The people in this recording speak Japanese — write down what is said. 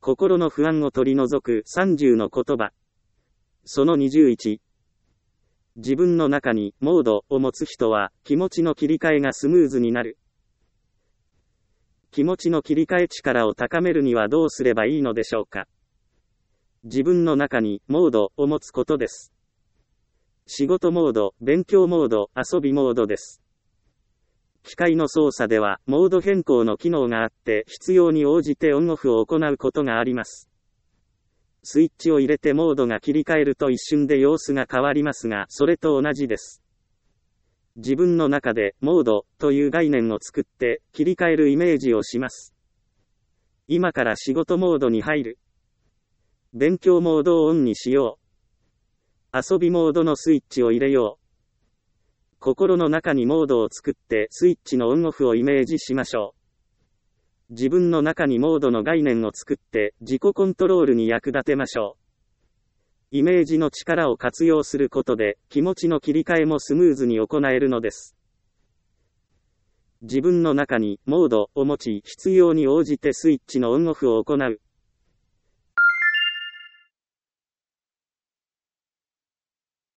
心の不安を取り除く30の言葉。その21。自分の中にモードを持つ人は気持ちの切り替えがスムーズになる。気持ちの切り替え力を高めるにはどうすればいいのでしょうか。自分の中にモードを持つことです。仕事モード、勉強モード、遊びモードです。機械の操作ではモード変更の機能があって必要に応じてオンオフを行うことがあります。スイッチを入れてモードが切り替えると一瞬で様子が変わりますが、それと同じです。自分の中でモードという概念を作って切り替えるイメージをします。今から仕事モードに入る。勉強モードをオンにしよう。遊びモードのスイッチを入れよう。心の中にモードを作ってスイッチのオンオフをイメージしましょう。自分の中にモードの概念を作って自己コントロールに役立てましょう。イメージの力を活用することで気持ちの切り替えもスムーズに行えるのです。自分の中にモードを持ち必要に応じてスイッチのオンオフを行う。